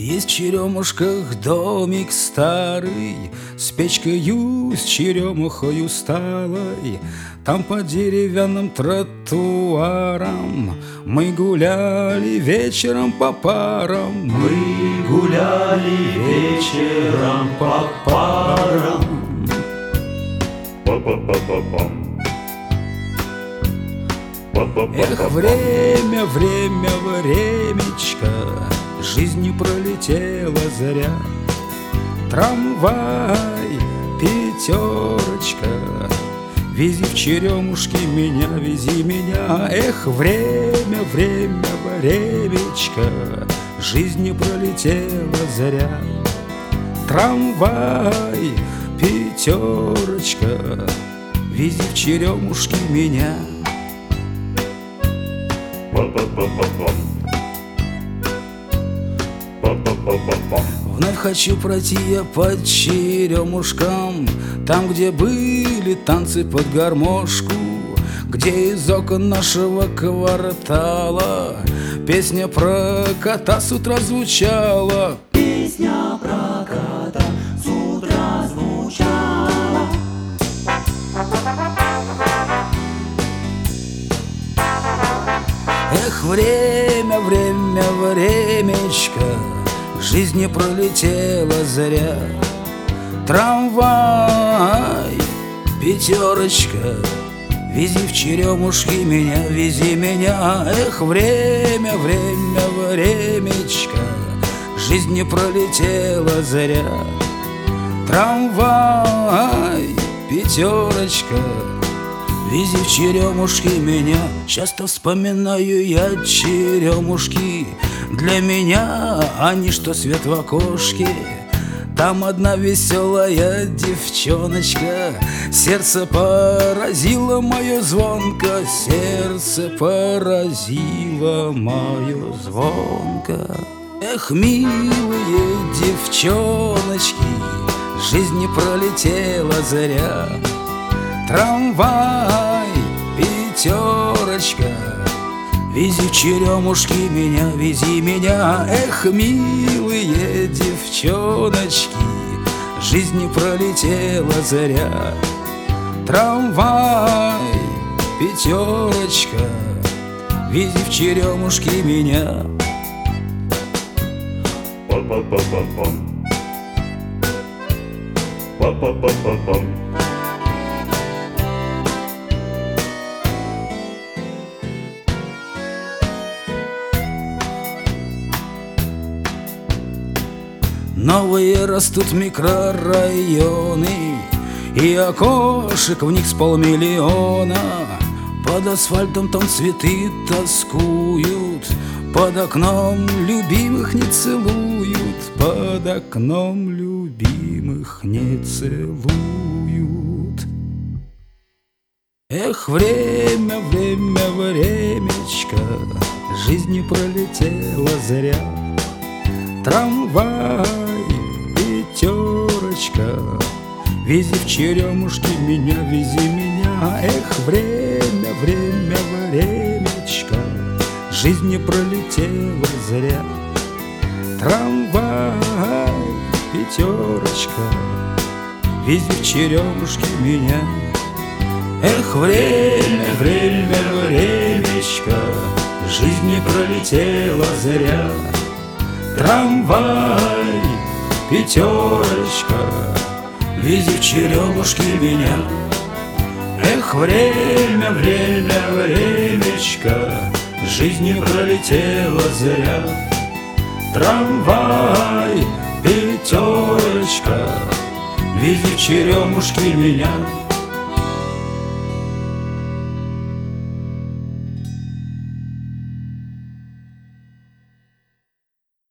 Есть в Черемушках домик старый, с печкою, с черемухою сталой. Там по деревянным тротуарам мы гуляли вечером по парам. Мы гуляли вечером по парам. Эх, время, время, времечко, жизнь не пролетела зря. Трамвай, пятерочка, вези в Черемушки меня, вези меня. Эх, время, время, времечко, жизнь не пролетела зря. Трамвай, пятерочка, вези в Черемушки меня. Вновь хочу пройти я по Черемушкам, там, где были танцы под гармошку, где из окон нашего квартала песня про кота с утра звучала. Песня про кота с утра звучала. Эх, время, время, времечко, жизнь не пролетела зря. Трамвай, пятерочка, вези в Черемушки меня, вези меня. Эх, время, время, времечко, жизнь не пролетела зря. Трамвай, пятерочка, вези в Черемушки меня. Часто вспоминаю я Черемушки, для меня они что свет в окошке. Там одна веселая девчоночка, сердце поразило мое звонко, сердце поразило мое звонко. Эх, милые девчоночки, жизнь не пролетела зря. Трамвай, пятерочка, вези в Черемушки меня, вези меня. Эх, милые девчоночки, жизнь не пролетела зря. Трамвай, пятерочка, вези в Черемушки меня. Новые растут микрорайоны, и окошек в них с полмиллиона. Под асфальтом там цветы тоскуют, под окном любимых не целуют, под окном любимых не целуют. Эх, время, время, времечко, жизнь не пролетела зря. Трамвай, пятерочка, вези в Черемушки меня, вези меня. Эх, время, время, времечко, жизнь не пролетела зря. Трамвай, пятерочка, вези в Черемушки меня. Эх, время, время, времечко, жизнь не пролетела зря. Трамвай, пятерочка, вези в Черемушки меня. Эх, время, время, времечко, жизнь не пролетела зря. Трамвай, пятерочка, вези в Черемушки меня.